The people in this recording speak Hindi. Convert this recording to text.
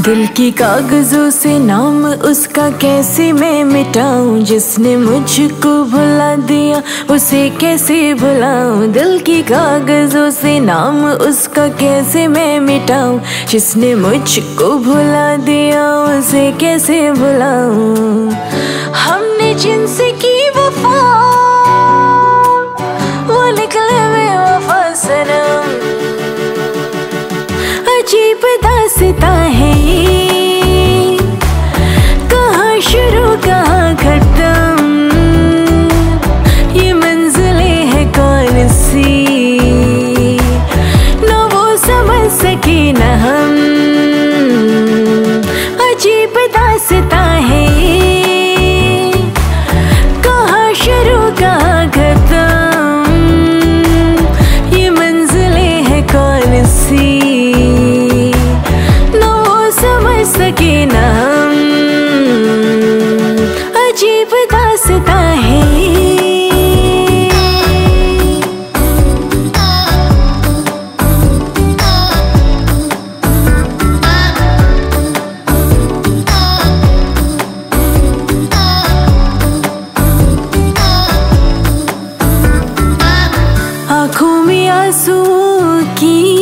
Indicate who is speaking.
Speaker 1: दिल की कागजों से नाम उसका कैसे मैं मिटाऊं, जिसने मुझको भुला दिया उसे कैसे भुलाऊं। दिल की कागजों से नाम उसका कैसे मैं मिटाऊं, जिसने मुझको भुला दिया उसे कैसे भुलाऊं। हमने जिनसे की वफा वो निकले बेवफा सनम। अजीब दास्तां है ये, कहाँ शुरू कहाँ खत्म, ये मंजिलें है कौन सी, न वो समझ सके न हम। अजीब दास्तां है ये, कहाँ शुरू कहाँ खत्म, ये मंजिलें है कौन सी, सके ना हम। अजीब दास्तां है। आँखों में आंसू की